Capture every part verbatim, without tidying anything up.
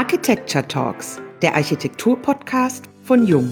Architecture Talks, der Architektur-Podcast von Jung.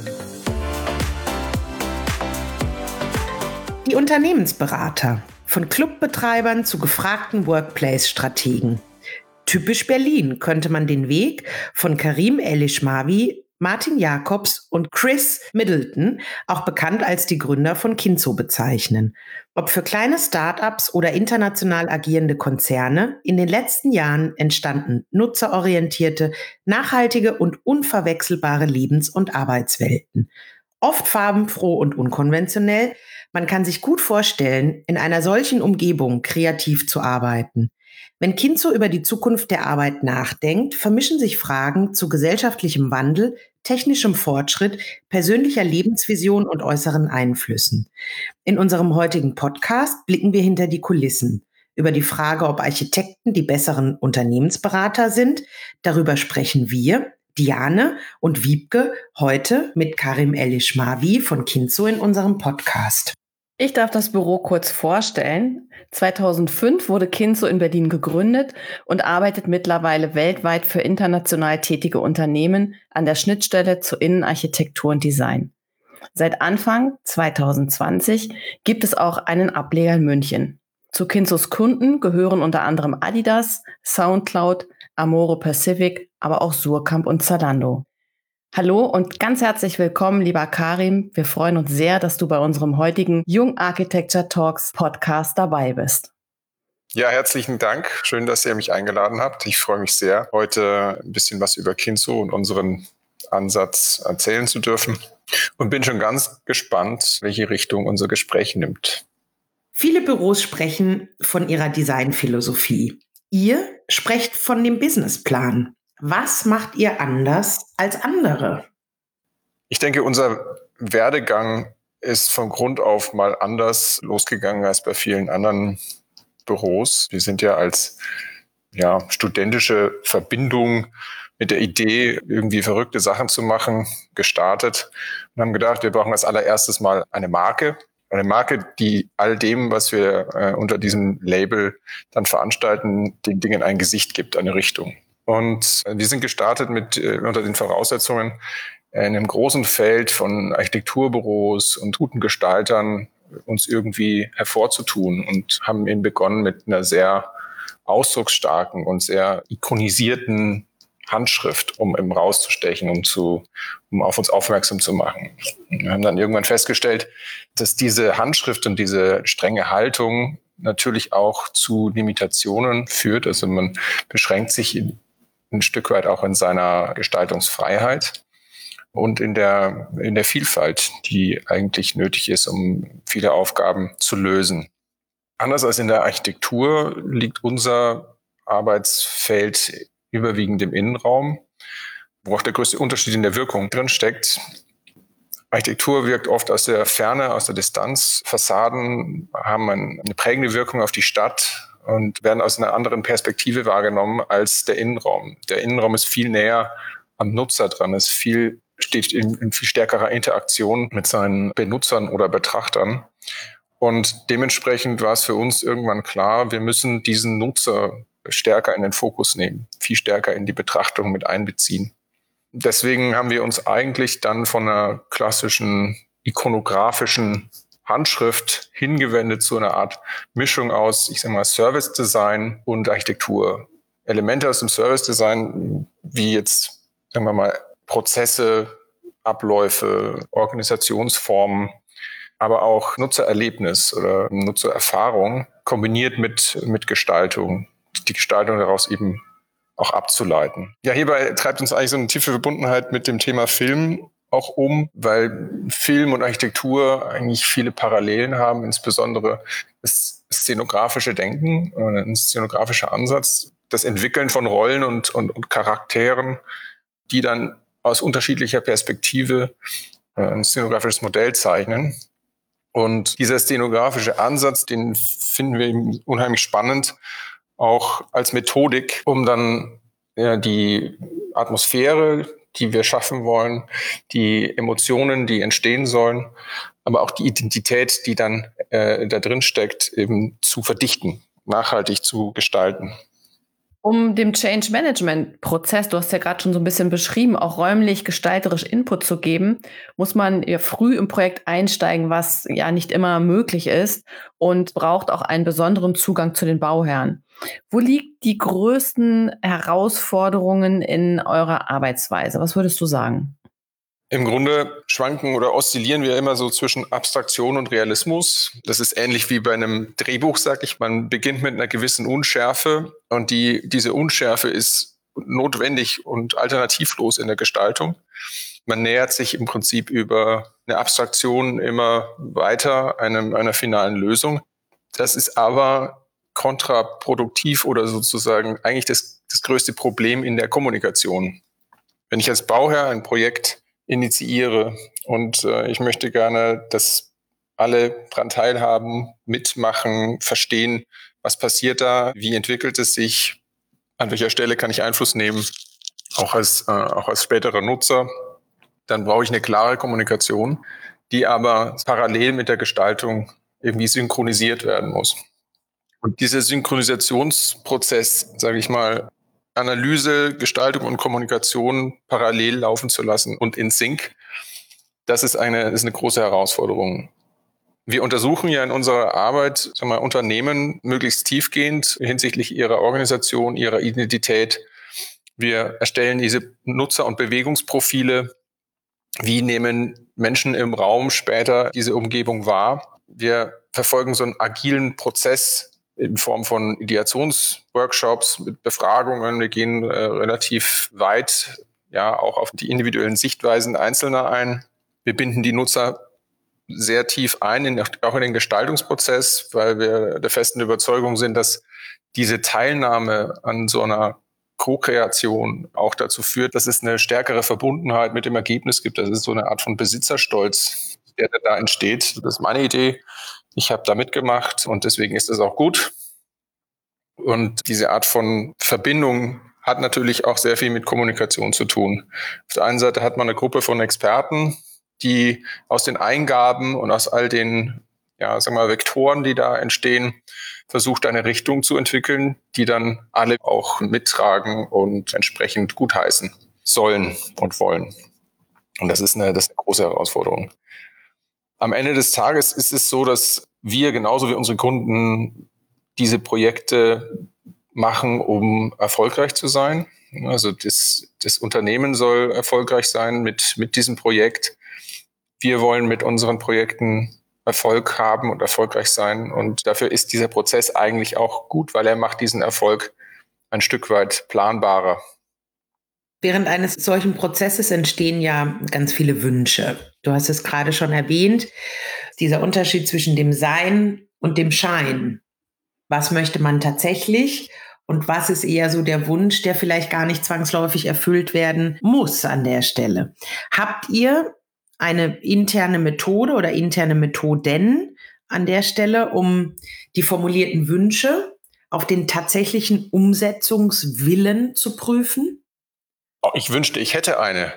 Die Unternehmensberater, von Clubbetreibern zu gefragten Workplace-Strategen. Typisch Berlin könnte man den Weg von Karim El-Ishmawi, Martin Jacobs und Chris Middleton, auch bekannt als die Gründer von Kinzo, bezeichnen. Ob für kleine Start-ups oder international agierende Konzerne, in den letzten Jahren entstanden nutzerorientierte, nachhaltige und unverwechselbare Lebens- und Arbeitswelten. Oft farbenfroh und unkonventionell, man kann sich gut vorstellen, in einer solchen Umgebung kreativ zu arbeiten. Wenn Kinzo über die Zukunft der Arbeit nachdenkt, vermischen sich Fragen zu gesellschaftlichem Wandel, technischem Fortschritt, persönlicher Lebensvision und äußeren Einflüssen. In unserem heutigen Podcast blicken wir hinter die Kulissen. Über die Frage, ob Architekten die besseren Unternehmensberater sind, darüber sprechen wir, Diane und Wiebke, heute mit Karim El-Ishmawi von Kinzo in unserem Podcast. Ich darf das Büro kurz vorstellen. zweitausendfünf wurde Kinzo in Berlin gegründet und arbeitet mittlerweile weltweit für international tätige Unternehmen an der Schnittstelle zu Innenarchitektur und Design. Seit Anfang zweitausendzwanzig gibt es auch einen Ableger in München. Zu Kinzos Kunden gehören unter anderem Adidas, Soundcloud, Amore Pacific, aber auch Surkamp und Zalando. Hallo und ganz herzlich willkommen, lieber Karim. Wir freuen uns sehr, dass du bei unserem heutigen Jung Architecture Talks Podcast dabei bist. Ja, herzlichen Dank. Schön, dass ihr mich eingeladen habt. Ich freue mich sehr, heute ein bisschen was über Kinzo und unseren Ansatz erzählen zu dürfen und bin schon ganz gespannt, welche Richtung unser Gespräch nimmt. Viele Büros sprechen von ihrer Designphilosophie. Ihr sprecht von dem Businessplan. Was macht ihr anders als andere? Ich denke, unser Werdegang ist von Grund auf mal anders losgegangen als bei vielen anderen Büros. Wir sind ja als ja, studentische Verbindung mit der Idee, irgendwie verrückte Sachen zu machen, gestartet und haben gedacht, wir brauchen als allererstes mal eine Marke. Eine Marke, die all dem, was wir äh, unter diesem Label dann veranstalten, den Dingen ein Gesicht gibt, eine Richtung. Und wir sind gestartet mit äh, unter den Voraussetzungen, in einem großen Feld von Architekturbüros und guten Gestaltern uns irgendwie hervorzutun und haben eben begonnen mit einer sehr ausdrucksstarken und sehr ikonisierten Handschrift, um eben rauszustechen, um zu, um auf uns aufmerksam zu machen. Wir haben dann irgendwann festgestellt, dass diese Handschrift und diese strenge Haltung natürlich auch zu Limitationen führt. Also man beschränkt sich in, ein Stück weit auch in seiner Gestaltungsfreiheit und in der, in der Vielfalt, die eigentlich nötig ist, um viele Aufgaben zu lösen. Anders als in der Architektur liegt unser Arbeitsfeld überwiegend im Innenraum, wo auch der größte Unterschied in der Wirkung drin steckt. Architektur wirkt oft aus der Ferne, aus der Distanz. Fassaden haben eine prägende Wirkung auf die Stadt und werden aus einer anderen Perspektive wahrgenommen als der Innenraum. Der Innenraum ist viel näher am Nutzer dran, ist viel, steht in, in viel stärkerer Interaktion mit seinen Benutzern oder Betrachtern. Und dementsprechend war es für uns irgendwann klar, wir müssen diesen Nutzer stärker in den Fokus nehmen, viel stärker in die Betrachtung mit einbeziehen. Deswegen haben wir uns eigentlich dann von einer klassischen ikonografischen Handschrift hingewendet zu einer Art Mischung aus, ich sag mal, Service Design und Architektur. Elemente aus dem Service Design, wie jetzt, sagen wir mal, Prozesse, Abläufe, Organisationsformen, aber auch Nutzererlebnis oder Nutzererfahrung kombiniert mit, mit Gestaltung, die Gestaltung daraus eben auch abzuleiten. Ja, hierbei treibt uns eigentlich so eine tiefe Verbundenheit mit dem Thema Film auch um, weil Film und Architektur eigentlich viele Parallelen haben, insbesondere das szenografische Denken, ein szenografischer Ansatz, das Entwickeln von Rollen und, und, und Charakteren, die dann aus unterschiedlicher Perspektive ein szenografisches Modell zeichnen. Und dieser szenografische Ansatz, den finden wir unheimlich spannend, auch als Methodik, um dann ja, die Atmosphäre, die wir schaffen wollen, die Emotionen, die entstehen sollen, aber auch die Identität, die dann äh, da drin steckt, eben zu verdichten, nachhaltig zu gestalten. Um dem Change-Management-Prozess, du hast ja gerade schon so ein bisschen beschrieben, auch räumlich gestalterisch Input zu geben, muss man ja früh im Projekt einsteigen, was ja nicht immer möglich ist und braucht auch einen besonderen Zugang zu den Bauherren. Wo liegen die größten Herausforderungen in eurer Arbeitsweise? Was würdest du sagen? Im Grunde schwanken oder oszillieren wir immer so zwischen Abstraktion und Realismus. Das ist ähnlich wie bei einem Drehbuch, sag ich. Man beginnt mit einer gewissen Unschärfe und die, diese Unschärfe ist notwendig und alternativlos in der Gestaltung. Man nähert sich im Prinzip über eine Abstraktion immer weiter einem, einer finalen Lösung. Das ist aber kontraproduktiv oder sozusagen eigentlich das, das größte Problem in der Kommunikation. Wenn ich als Bauherr ein Projekt initiiere und äh, ich möchte gerne, dass alle dran teilhaben, mitmachen, verstehen, was passiert da, wie entwickelt es sich, an welcher Stelle kann ich Einfluss nehmen, auch als, äh, auch als späterer Nutzer, dann brauche ich eine klare Kommunikation, die aber parallel mit der Gestaltung irgendwie synchronisiert werden muss. Und dieser Synchronisationsprozess, sage ich mal, Analyse, Gestaltung und Kommunikation parallel laufen zu lassen und in Sync, das ist eine, das ist eine große Herausforderung. Wir untersuchen ja in unserer Arbeit, sagen wir, Unternehmen möglichst tiefgehend hinsichtlich ihrer Organisation, ihrer Identität. Wir erstellen diese Nutzer- und Bewegungsprofile. Wie nehmen Menschen im Raum später diese Umgebung wahr? Wir verfolgen so einen agilen Prozess in Form von Ideationsworkshops mit Befragungen. Wir gehen äh, relativ weit, ja, auch auf die individuellen Sichtweisen Einzelner ein. Wir binden die Nutzer sehr tief ein, in, auch in den Gestaltungsprozess, weil wir der festen Überzeugung sind, dass diese Teilnahme an so einer Co-Kreation auch dazu führt, dass es eine stärkere Verbundenheit mit dem Ergebnis gibt. Das ist so eine Art von Besitzerstolz, der da entsteht. Das ist meine Idee. Ich habe da mitgemacht und deswegen ist es auch gut. Und diese Art von Verbindung hat natürlich auch sehr viel mit Kommunikation zu tun. Auf der einen Seite hat man eine Gruppe von Experten, die aus den Eingaben und aus all den, ja, sagen wir mal, Vektoren, die da entstehen, versucht, eine Richtung zu entwickeln, die dann alle auch mittragen und entsprechend gutheißen sollen und wollen. Und das ist eine, das ist eine große Herausforderung. Am Ende des Tages ist es so, dass wir genauso wie unsere Kunden diese Projekte machen, um erfolgreich zu sein. Also das, das Unternehmen soll erfolgreich sein mit, mit diesem Projekt. Wir wollen mit unseren Projekten Erfolg haben und erfolgreich sein. Und dafür ist dieser Prozess eigentlich auch gut, weil er macht diesen Erfolg ein Stück weit planbarer. Während eines solchen Prozesses entstehen ja ganz viele Wünsche. Du hast es gerade schon erwähnt, dieser Unterschied zwischen dem Sein und dem Schein. Was möchte man tatsächlich und was ist eher so der Wunsch, der vielleicht gar nicht zwangsläufig erfüllt werden muss an der Stelle? Habt ihr eine interne Methode oder interne Methoden an der Stelle, um die formulierten Wünsche auf den tatsächlichen Umsetzungswillen zu prüfen? Ich wünschte, ich hätte eine.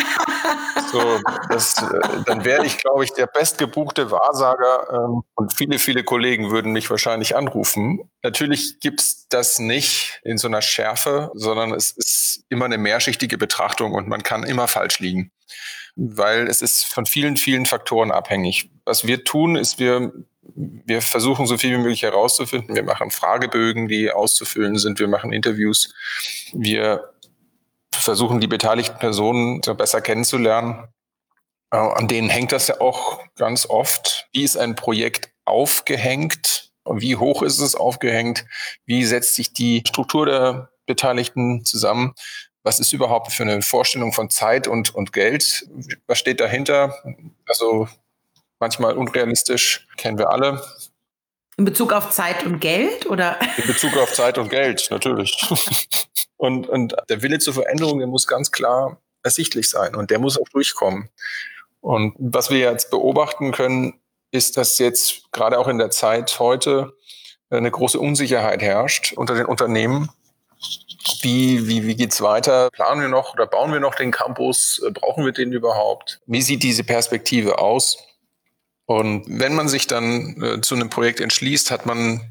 So, das, dann wäre ich, glaube ich, der bestgebuchte Wahrsager ähm, und viele, viele Kollegen würden mich wahrscheinlich anrufen. Natürlich gibt's das nicht in so einer Schärfe, sondern es ist immer eine mehrschichtige Betrachtung und man kann immer falsch liegen, weil es ist von vielen, vielen Faktoren abhängig. Was wir tun, ist, wir, wir versuchen so viel wie möglich herauszufinden. Wir machen Fragebögen, die auszufüllen sind. Wir machen Interviews. Wir versuchen, die beteiligten Personen besser kennenzulernen. An denen hängt das ja auch ganz oft. Wie ist ein Projekt aufgehängt? Wie hoch ist es aufgehängt? Wie setzt sich die Struktur der Beteiligten zusammen? Was ist überhaupt für eine Vorstellung von Zeit und, und Geld? Was steht dahinter? Also manchmal unrealistisch, kennen wir alle. In Bezug auf Zeit und Geld, oder? In Bezug auf Zeit und Geld, natürlich. Und, und der Wille zur Veränderung, der muss ganz klar ersichtlich sein und der muss auch durchkommen. Und was wir jetzt beobachten können, ist, dass jetzt gerade auch in der Zeit heute eine große Unsicherheit herrscht unter den Unternehmen. Wie, wie, wie geht's weiter? Planen wir noch oder bauen wir noch den Campus? Brauchen wir den überhaupt? Wie sieht diese Perspektive aus? Und wenn man sich dann äh, zu einem Projekt entschließt, hat man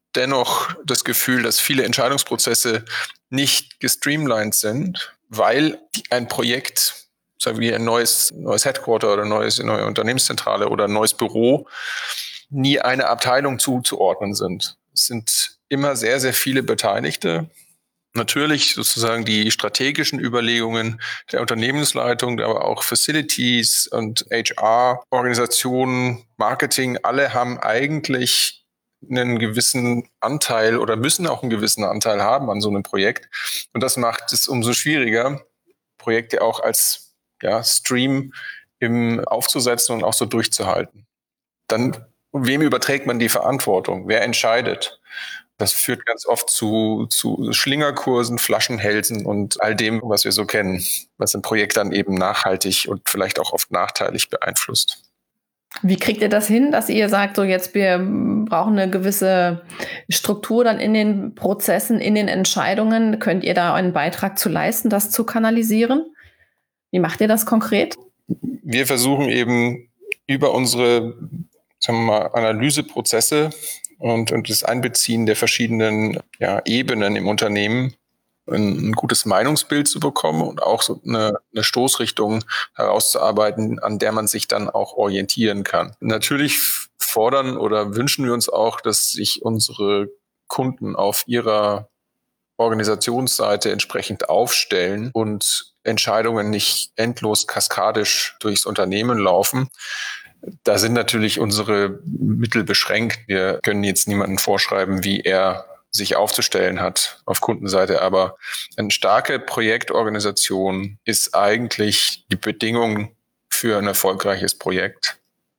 dennoch das Gefühl, dass viele Entscheidungsprozesse nicht gestreamlined sind, weil ein Projekt, sagen wir ein neues, neues Headquarter oder neues, neue Unternehmenszentrale oder ein neues Büro, nie eine Abteilung zuzuordnen sind. Es sind immer sehr, sehr viele Beteiligte. Natürlich sozusagen die strategischen Überlegungen der Unternehmensleitung, aber auch Facilities und H R-Organisationen, Marketing, alle haben eigentlich einen gewissen Anteil oder müssen auch einen gewissen Anteil haben an so einem Projekt. Und das macht es umso schwieriger, Projekte auch als ja, Stream im aufzusetzen und auch so durchzuhalten. Dann, wem überträgt man die Verantwortung? Wer entscheidet? Das führt ganz oft zu, zu Schlingerkursen, Flaschenhälsen und all dem, was wir so kennen, was ein Projekt dann eben nachhaltig und vielleicht auch oft nachteilig beeinflusst. Wie kriegt ihr das hin, dass ihr sagt, so jetzt wir brauchen eine gewisse Struktur dann in den Prozessen, in den Entscheidungen? Könnt ihr da einen Beitrag zu leisten, das zu kanalisieren? Wie macht ihr das konkret? Wir versuchen eben über unsere, sagen wir mal, Analyseprozesse und, und das Einbeziehen der verschiedenen ja, Ebenen im Unternehmen ein, ein gutes Meinungsbild zu bekommen und auch so eine, eine Stoßrichtung herauszuarbeiten, an der man sich dann auch orientieren kann. Natürlich fordern oder wünschen wir uns auch, dass sich unsere Kunden auf ihrer Organisationsseite entsprechend aufstellen und Entscheidungen nicht endlos kaskadisch durchs Unternehmen laufen. Da sind natürlich unsere Mittel beschränkt. Wir können jetzt niemandem vorschreiben, wie er sich aufzustellen hat auf Kundenseite. Aber eine starke Projektorganisation ist eigentlich die Bedingung für ein erfolgreiches Projekt.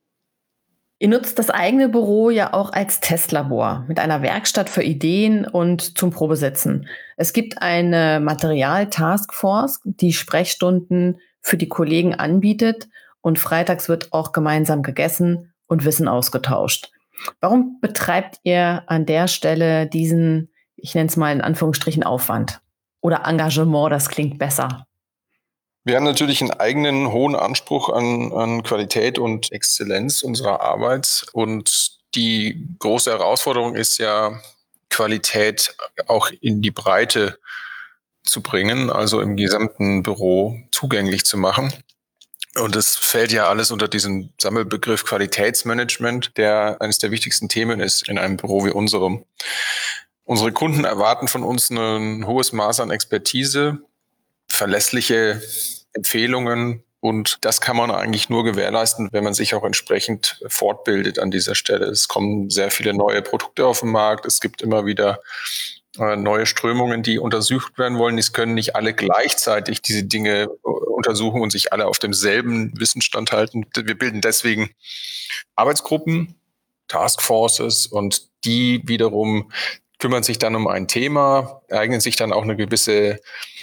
Ihr nutzt das eigene Büro ja auch als Testlabor mit einer Werkstatt für Ideen und zum Probesitzen. Es gibt eine Material-Taskforce, die Sprechstunden für die Kollegen anbietet und freitags wird auch gemeinsam gegessen und Wissen ausgetauscht. Warum betreibt ihr an der Stelle diesen, ich nenne es mal in Anführungsstrichen, Aufwand oder Engagement, das klingt besser? Wir haben natürlich einen eigenen hohen Anspruch an, an Qualität und Exzellenz unserer Arbeit. Und die große Herausforderung ist ja, Qualität auch in die Breite zu bringen, also im gesamten Büro zugänglich zu machen. Und das fällt ja alles unter diesen Sammelbegriff Qualitätsmanagement, der eines der wichtigsten Themen ist in einem Büro wie unserem. Unsere Kunden erwarten von uns ein hohes Maß an Expertise, verlässliche Empfehlungen und das kann man eigentlich nur gewährleisten, wenn man sich auch entsprechend fortbildet an dieser Stelle. Es kommen sehr viele neue Produkte auf den Markt, es gibt immer wieder äh, neue Strömungen, die untersucht werden wollen. Es können nicht alle gleichzeitig diese Dinge äh, untersuchen und sich alle auf demselben Wissensstand halten. Wir bilden deswegen Arbeitsgruppen, Taskforces und die wiederum kümmern sich dann um ein Thema, eignen sich dann auch eine gewisse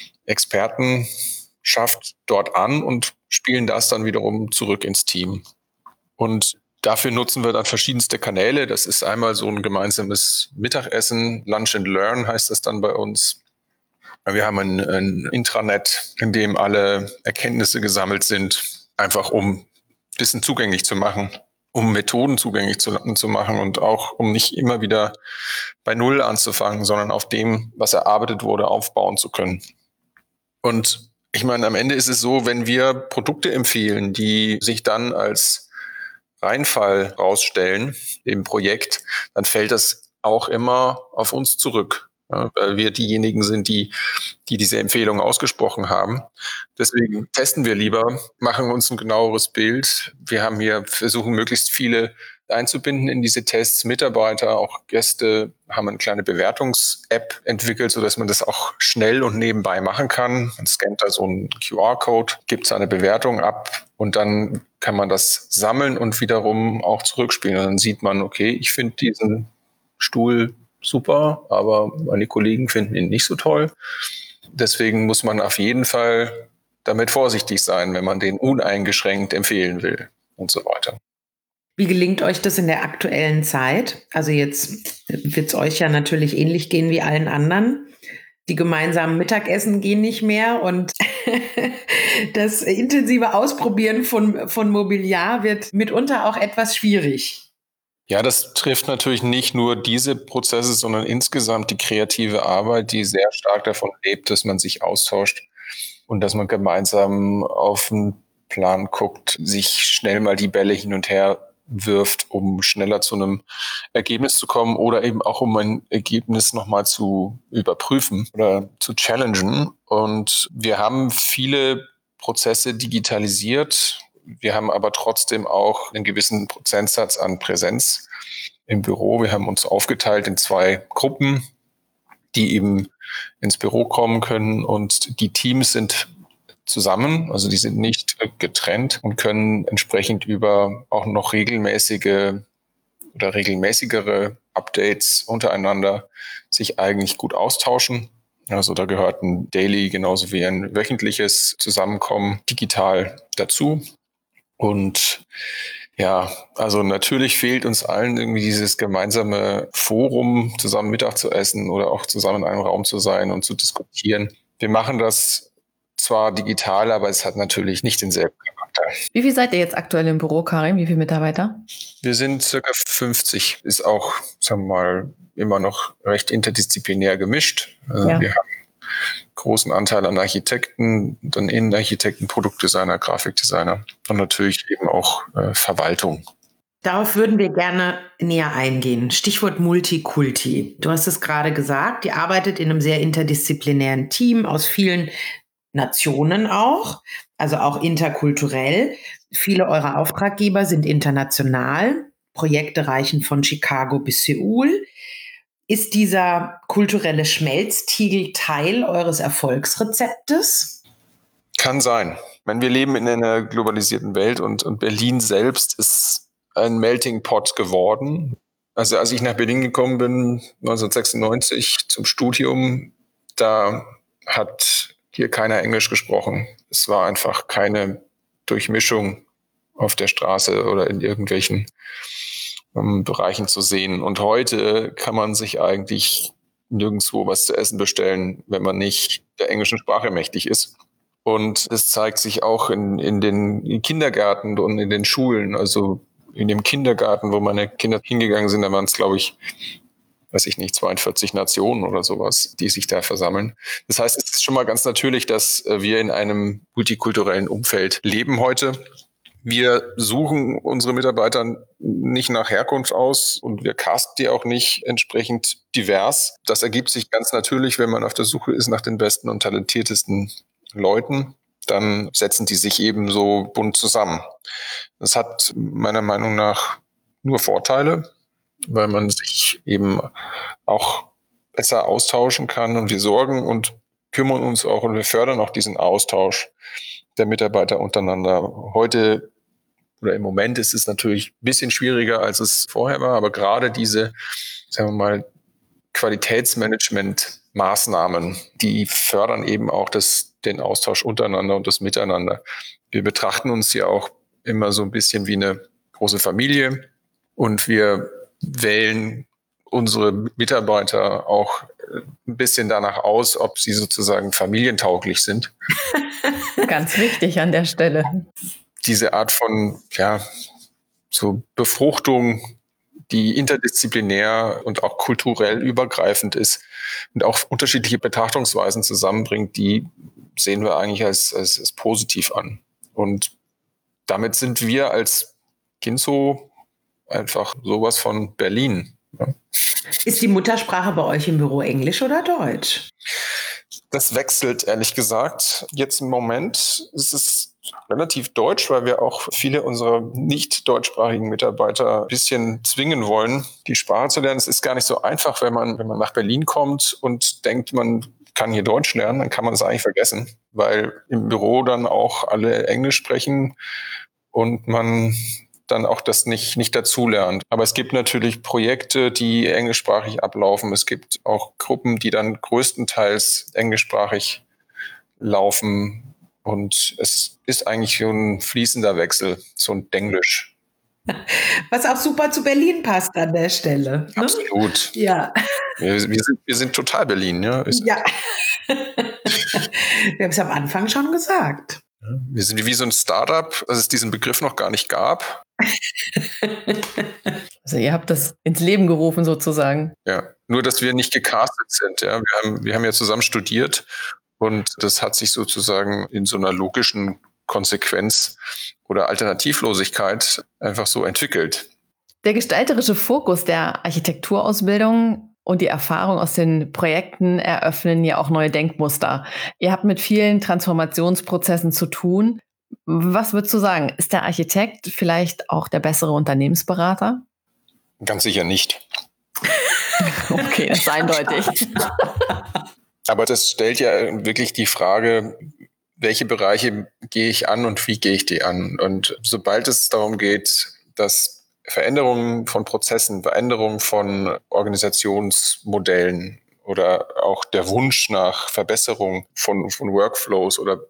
Expertenschaft dort an und spielen das dann wiederum zurück ins Team. Und dafür nutzen wir dann verschiedenste Kanäle. Das ist einmal so ein gemeinsames Mittagessen, Lunch and Learn heißt das dann bei uns. Wir haben ein, ein Intranet, in dem alle Erkenntnisse gesammelt sind, einfach um Wissen zugänglich zu machen, um Methoden zugänglich zu, zu machen und auch um nicht immer wieder bei Null anzufangen, sondern auf dem, was erarbeitet wurde, aufbauen zu können. Und ich meine, am Ende ist es so, wenn wir Produkte empfehlen, die sich dann als Reinfall rausstellen im Projekt, dann fällt das auch immer auf uns zurück, ja, weil wir diejenigen sind, die, die diese Empfehlung ausgesprochen haben. Deswegen testen wir lieber, machen uns ein genaueres Bild. Wir haben hier versuchen, möglichst viele einzubinden in diese Tests. Mitarbeiter, auch Gäste haben eine kleine Bewertungs-App entwickelt, sodass man das auch schnell und nebenbei machen kann. Man scannt da so einen Q R-Code, gibt seine Bewertung ab und dann kann man das sammeln und wiederum auch zurückspielen. Und dann sieht man, okay, ich finde diesen Stuhl super, aber meine Kollegen finden ihn nicht so toll. Deswegen muss man auf jeden Fall damit vorsichtig sein, wenn man den uneingeschränkt empfehlen will und so weiter. Wie gelingt euch das in der aktuellen Zeit? Also jetzt wird es euch ja natürlich ähnlich gehen wie allen anderen. Die gemeinsamen Mittagessen gehen nicht mehr und das intensive Ausprobieren von, von Mobiliar wird mitunter auch etwas schwierig. Ja, das trifft natürlich nicht nur diese Prozesse, sondern insgesamt die kreative Arbeit, die sehr stark davon lebt, dass man sich austauscht und dass man gemeinsam auf einen Plan guckt, sich schnell mal die Bälle hin und her wirft, um schneller zu einem Ergebnis zu kommen oder eben auch um ein Ergebnis nochmal zu überprüfen oder zu challengen. Und wir haben viele Prozesse digitalisiert. Wir haben aber trotzdem auch einen gewissen Prozentsatz an Präsenz im Büro. Wir haben uns aufgeteilt in zwei Gruppen, die eben ins Büro kommen können, und die Teams sind zusammen, also die sind nicht getrennt und können entsprechend über auch noch regelmäßige oder regelmäßigere Updates untereinander sich eigentlich gut austauschen. Also da gehört ein Daily genauso wie ein wöchentliches Zusammenkommen digital dazu. Und ja, also natürlich fehlt uns allen irgendwie dieses gemeinsame Forum, zusammen Mittag zu essen oder auch zusammen in einem Raum zu sein und zu diskutieren. Wir machen das zwar digital, aber es hat natürlich nicht denselben Charakter. Wie viel seid ihr jetzt aktuell im Büro, Karim? Wie viele Mitarbeiter? Wir sind circa fünfzig, ist auch, sagen wir mal, immer noch recht interdisziplinär gemischt. Ja. Wir haben großen Anteil an Architekten, dann Innenarchitekten, Produktdesigner, Grafikdesigner und natürlich eben auch äh, Verwaltung. Darauf würden wir gerne näher eingehen. Stichwort Multikulti. Du hast es gerade gesagt, ihr arbeitet in einem sehr interdisziplinären Team aus vielen Nationen auch, also auch interkulturell. Viele eurer Auftraggeber sind international. Projekte reichen von Chicago bis Seoul. Ist dieser kulturelle Schmelztiegel Teil eures Erfolgsrezeptes? Kann sein. Ich meine, wir leben in einer globalisierten Welt und, und Berlin selbst ist ein Melting Pot geworden. Also als ich nach Berlin gekommen bin, neunzehnhundertsechsundneunzig zum Studium, da hat hier keiner Englisch gesprochen. Es war einfach keine Durchmischung auf der Straße oder in irgendwelchen um, Bereichen zu sehen. Und heute kann man sich eigentlich nirgendwo was zu essen bestellen, wenn man nicht der englischen Sprache mächtig ist. Und es zeigt sich auch in, in den Kindergärten und in den Schulen. Also in dem Kindergarten, wo meine Kinder hingegangen sind, da waren es, glaube ich, weiß ich nicht, zweiundvierzig Nationen oder sowas, die sich da versammeln. Das heißt, es ist schon mal ganz natürlich, dass wir in einem multikulturellen Umfeld leben heute. Wir suchen unsere Mitarbeiter nicht nach Herkunft aus und wir casten die auch nicht entsprechend divers. Das ergibt sich ganz natürlich, wenn man auf der Suche ist nach den besten und talentiertesten Leuten. Dann setzen die sich eben so bunt zusammen. Das hat meiner Meinung nach nur Vorteile, weil man sich eben auch besser austauschen kann, und wir sorgen und kümmern uns auch und wir fördern auch diesen Austausch der Mitarbeiter untereinander. Heute oder im Moment ist es natürlich ein bisschen schwieriger, als es vorher war, aber gerade diese, sagen wir mal, Qualitätsmanagement-Maßnahmen, die fördern eben auch das, den Austausch untereinander und das Miteinander. Wir betrachten uns ja auch immer so ein bisschen wie eine große Familie und wir wählen unsere Mitarbeiter auch ein bisschen danach aus, ob sie sozusagen familientauglich sind. Ganz wichtig an der Stelle. Diese Art von, ja, so Befruchtung, die interdisziplinär und auch kulturell übergreifend ist und auch unterschiedliche Betrachtungsweisen zusammenbringt, die sehen wir eigentlich als, als, als positiv an. Und damit sind wir als Kinzo einfach sowas von Berlin. Ja. Ist die Muttersprache bei euch im Büro Englisch oder Deutsch? Das wechselt, ehrlich gesagt. Jetzt im Moment ist es relativ deutsch, weil wir auch viele unserer nicht deutschsprachigen Mitarbeiter ein bisschen zwingen wollen, die Sprache zu lernen. Es ist gar nicht so einfach, wenn man, wenn man nach Berlin kommt und denkt, man kann hier Deutsch lernen, dann kann man das eigentlich vergessen, weil im Büro dann auch alle Englisch sprechen und man dann auch das nicht, nicht dazulernt. Aber es gibt natürlich Projekte, die englischsprachig ablaufen. Es gibt auch Gruppen, die dann größtenteils englischsprachig laufen. Und es ist eigentlich so ein fließender Wechsel, so ein Denglisch. Was auch super zu Berlin passt an der Stelle. Ne? Absolut. Ja. Wir, wir, sind, wir sind total Berlin, ja. Ist ja. Wir haben es am Anfang schon gesagt. Wir sind wie so ein Startup, als es diesen Begriff noch gar nicht gab. Also ihr habt das ins Leben gerufen sozusagen. Ja, nur dass wir nicht gecastet sind. Ja, wir haben, wir haben ja zusammen studiert und das hat sich sozusagen in so einer logischen Konsequenz oder Alternativlosigkeit einfach so entwickelt. Der gestalterische Fokus der Architekturausbildung und die Erfahrung aus den Projekten eröffnen ja auch neue Denkmuster. Ihr habt mit vielen Transformationsprozessen zu tun. Was würdest du sagen? Ist der Architekt vielleicht auch der bessere Unternehmensberater? Ganz sicher nicht. Okay, das ist eindeutig. Aber das stellt ja wirklich die Frage, welche Bereiche gehe ich an und wie gehe ich die an? Und sobald es darum geht, dass Veränderungen von Prozessen, Veränderungen von Organisationsmodellen oder auch der Wunsch nach Verbesserung von, von Workflows oder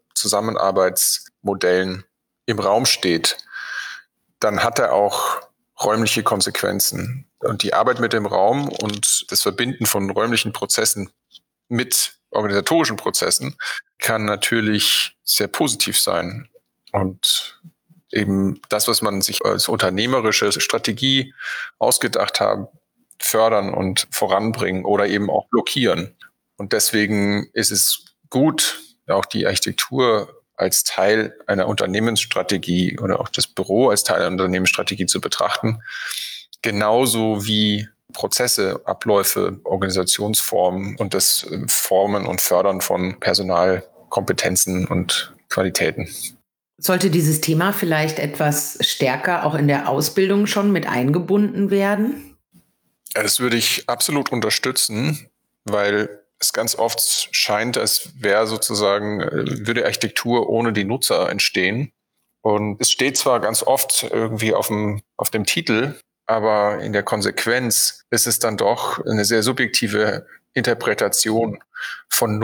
Zusammenarbeitsmodellen im Raum steht, dann hat er auch räumliche Konsequenzen. Und die Arbeit mit dem Raum und das Verbinden von räumlichen Prozessen mit organisatorischen Prozessen kann natürlich sehr positiv sein. Und eben das, was man sich als unternehmerische Strategie ausgedacht hat, fördern und voranbringen oder eben auch blockieren. Und deswegen ist es gut, auch die Architektur als Teil einer Unternehmensstrategie oder auch das Büro als Teil einer Unternehmensstrategie zu betrachten, genauso wie Prozesse, Abläufe, Organisationsformen und das Formen und Fördern von Personalkompetenzen und Qualitäten. Sollte dieses Thema vielleicht etwas stärker auch in der Ausbildung schon mit eingebunden werden? Das würde ich absolut unterstützen, weil es ganz oft scheint, als wäre sozusagen, würde Architektur ohne die Nutzer entstehen. Und es steht zwar ganz oft irgendwie auf dem, auf dem Titel, aber in der Konsequenz ist es dann doch eine sehr subjektive Interpretation von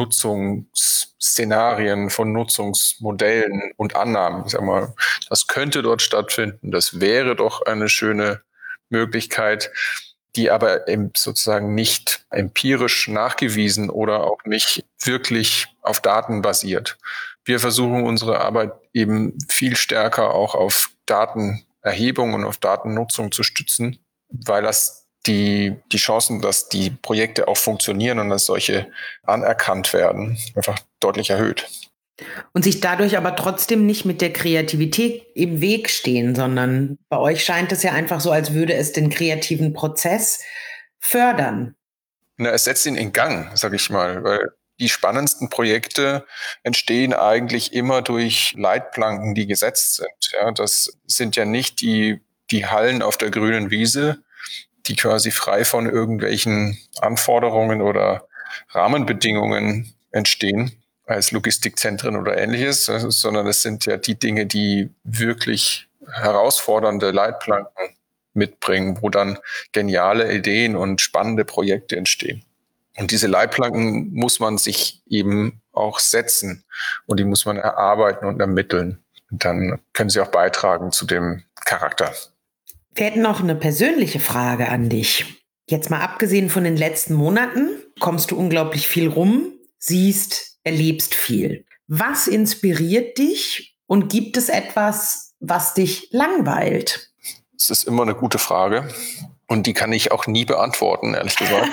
Nutzungsszenarien, von Nutzungsmodellen und Annahmen. Ich sag mal, das könnte dort stattfinden, das wäre doch eine schöne Möglichkeit, die aber eben sozusagen nicht empirisch nachgewiesen oder auch nicht wirklich auf Daten basiert. Wir versuchen unsere Arbeit eben viel stärker auch auf Datenerhebung und auf Datennutzung zu stützen, weil das die, die Chancen, dass die Projekte auch funktionieren und dass solche anerkannt werden, einfach deutlich erhöht. Und sich dadurch aber trotzdem nicht mit der Kreativität im Weg stehen, sondern bei euch scheint es ja einfach so, als würde es den kreativen Prozess fördern. Na, es setzt ihn in Gang, sag ich mal, weil die spannendsten Projekte entstehen eigentlich immer durch Leitplanken, die gesetzt sind. Ja, das sind ja nicht die, die Hallen auf der grünen Wiese, die quasi frei von irgendwelchen Anforderungen oder Rahmenbedingungen entstehen als Logistikzentren oder Ähnliches, sondern es sind ja die Dinge, die wirklich herausfordernde Leitplanken mitbringen, wo dann geniale Ideen und spannende Projekte entstehen. Und diese Leitplanken muss man sich eben auch setzen und die muss man erarbeiten und ermitteln. Und dann können sie auch beitragen zu dem Charakter. Wir hätten noch eine persönliche Frage an dich. Jetzt mal abgesehen von den letzten Monaten, kommst du unglaublich viel rum, siehst, erlebst viel. Was inspiriert dich und gibt es etwas, was dich langweilt? Das ist immer eine gute Frage und die kann ich auch nie beantworten, ehrlich gesagt.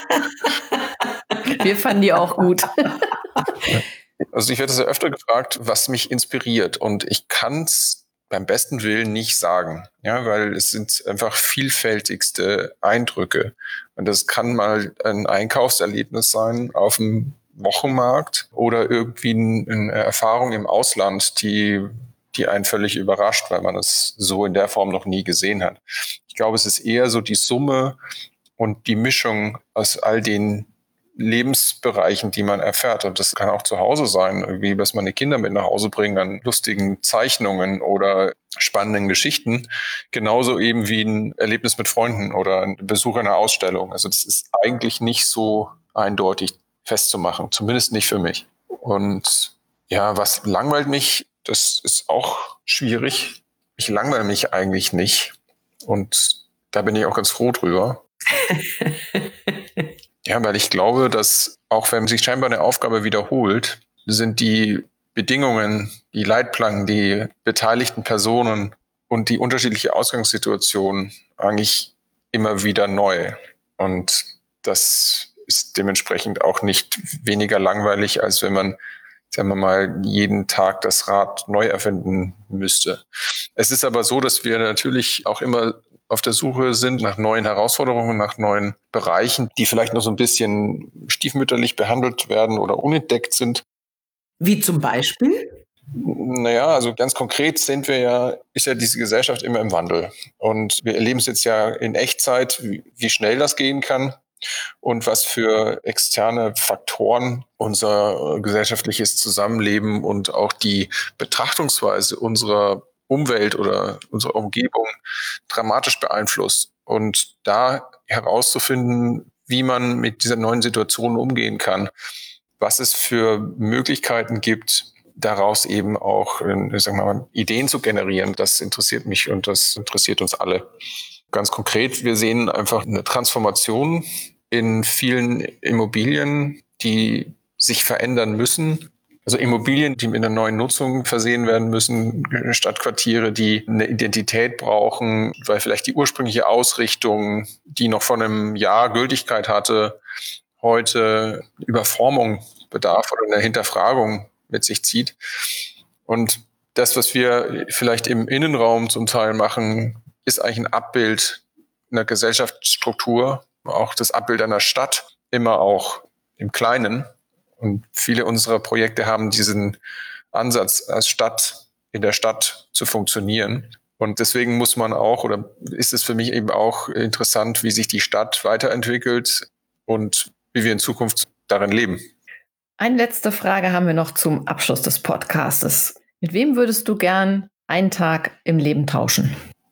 Wir fanden die auch gut. Also ich werde sehr öfter gefragt, was mich inspiriert und ich kann es beim besten Willen nicht sagen, ja, weil es sind einfach vielfältigste Eindrücke und das kann mal ein Einkaufserlebnis sein auf dem Wochenmarkt oder irgendwie eine Erfahrung im Ausland, die, die einen völlig überrascht, weil man es so in der Form noch nie gesehen hat. Ich glaube, es ist eher so die Summe und die Mischung aus all den Lebensbereichen, die man erfährt. Und das kann auch zu Hause sein, irgendwie, dass man die Kinder mit nach Hause bringen an lustigen Zeichnungen oder spannenden Geschichten. Genauso eben wie ein Erlebnis mit Freunden oder ein Besuch einer Ausstellung. Also das ist eigentlich nicht so eindeutig festzumachen, zumindest nicht für mich. Und ja, was langweilt mich, das ist auch schwierig. Ich langweile mich eigentlich nicht. Und da bin ich auch ganz froh drüber. Ja, weil ich glaube, dass auch wenn sich scheinbar eine Aufgabe wiederholt, sind die Bedingungen, die Leitplanken, die beteiligten Personen und die unterschiedliche Ausgangssituation eigentlich immer wieder neu. Und das ist dementsprechend auch nicht weniger langweilig, als wenn man, sagen wir mal, jeden Tag das Rad neu erfinden müsste. Es ist aber so, dass wir natürlich auch immer auf der Suche sind nach neuen Herausforderungen, nach neuen Bereichen, die vielleicht noch so ein bisschen stiefmütterlich behandelt werden oder unentdeckt sind. Wie zum Beispiel? Naja, also ganz konkret sind wir ja, ist ja diese Gesellschaft immer im Wandel. Und wir erleben es jetzt ja in Echtzeit, wie, wie schnell das gehen kann und was für externe Faktoren unser gesellschaftliches Zusammenleben und auch die Betrachtungsweise unserer Umwelt oder unserer Umgebung dramatisch beeinflusst. Und da herauszufinden, wie man mit dieser neuen Situation umgehen kann, was es für Möglichkeiten gibt, daraus eben auch, sagen wir mal, Ideen zu generieren, das interessiert mich und das interessiert uns alle. Ganz konkret, wir sehen einfach eine Transformation in vielen Immobilien, die sich verändern müssen. Also Immobilien, die mit einer neuen Nutzung versehen werden müssen, Stadtquartiere, die eine Identität brauchen, weil vielleicht die ursprüngliche Ausrichtung, die noch vor einem Jahr Gültigkeit hatte, heute Überformung bedarf oder eine Hinterfragung mit sich zieht. Und das, was wir vielleicht im Innenraum zum Teil machen, ist eigentlich ein Abbild einer Gesellschaftsstruktur, auch das Abbild einer Stadt, immer auch im Kleinen. Und viele unserer Projekte haben diesen Ansatz, als Stadt in der Stadt zu funktionieren. Und deswegen muss man auch, oder ist es für mich eben auch interessant, wie sich die Stadt weiterentwickelt und wie wir in Zukunft darin leben. Eine letzte Frage haben wir noch zum Abschluss des Podcastes. Mit wem würdest du gern einen Tag im Leben tauschen?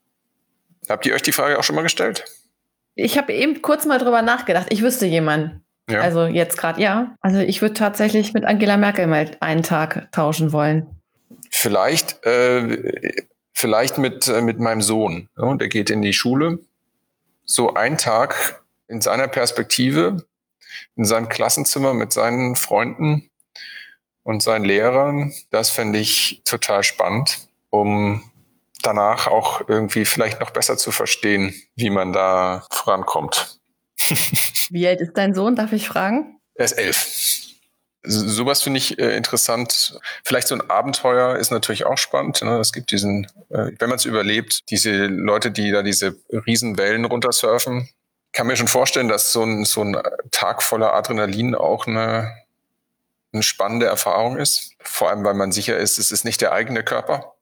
Habt ihr euch die Frage auch schon mal gestellt? Ich habe eben kurz mal drüber nachgedacht. Ich wüsste jemanden. Ja. Also jetzt gerade, ja. Also ich würde tatsächlich mit Angela Merkel mal einen Tag tauschen wollen. Vielleicht, äh, vielleicht mit, äh, mit meinem Sohn. Ja, der geht in die Schule. So ein Tag in seiner Perspektive, in seinem Klassenzimmer mit seinen Freunden und seinen Lehrern, das fände ich total spannend, um danach auch irgendwie vielleicht noch besser zu verstehen, wie man da vorankommt. Wie alt ist dein Sohn, darf ich fragen? Er ist elf. So, sowas finde ich äh, interessant. Vielleicht so ein Abenteuer ist natürlich auch spannend. Ne? Es gibt diesen, äh, wenn man es überlebt, diese Leute, die da diese Riesenwellen runtersurfen. Ich kann mir schon vorstellen, dass so ein, so ein Tag voller Adrenalin auch eine, eine spannende Erfahrung ist. Vor allem, weil man sicher ist, es ist nicht der eigene Körper.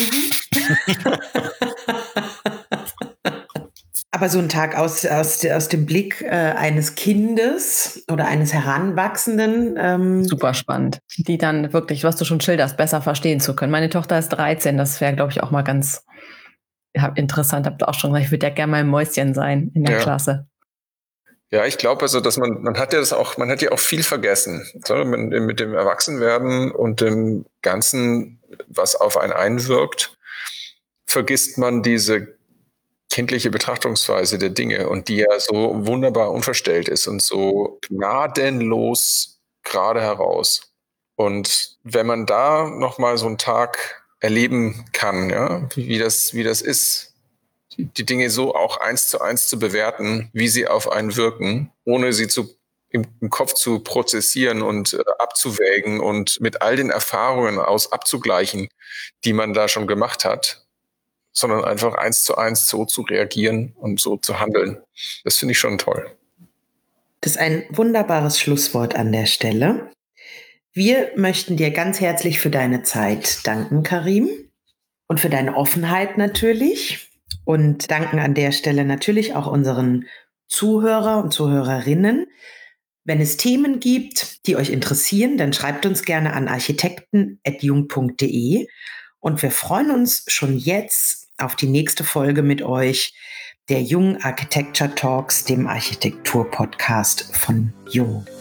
Aber so ein Tag aus, aus, aus dem Blick äh, eines Kindes oder eines Heranwachsenden. Ähm Super spannend. Die dann wirklich, was du schon schilderst, besser verstehen zu können. Meine Tochter ist dreizehn, das wäre, glaube ich, auch mal ganz ja, interessant. Habt ihr auch schon gesagt, ich würde ja gerne mal ein Mäuschen sein in der ja. Klasse. Ja, ich glaube also, dass man, man hat ja das auch, man hat ja auch viel vergessen. So, mit dem Erwachsenwerden und dem Ganzen, was auf einen einwirkt, vergisst man diese kindliche Betrachtungsweise der Dinge und die ja so wunderbar unverstellt ist und so gnadenlos gerade heraus. Und wenn man da nochmal so einen Tag erleben kann, ja, wie, wie das, wie das ist, die, die Dinge so auch eins zu eins zu bewerten, wie sie auf einen wirken, ohne sie zu im, im Kopf zu prozessieren und äh, abzuwägen und mit all den Erfahrungen aus abzugleichen, die man da schon gemacht hat, sondern einfach eins zu eins so zu reagieren und so zu handeln. Das finde ich schon toll. Das ist ein wunderbares Schlusswort an der Stelle. Wir möchten dir ganz herzlich für deine Zeit danken, Karim, und für deine Offenheit natürlich. Und danken an der Stelle natürlich auch unseren Zuhörer und Zuhörerinnen. Wenn es Themen gibt, die euch interessieren, dann schreibt uns gerne an architekten at jung punkt de. Und wir freuen uns schon jetzt auf die nächste Folge mit euch, der Jung Architecture Talks, dem Architektur-Podcast von Jung.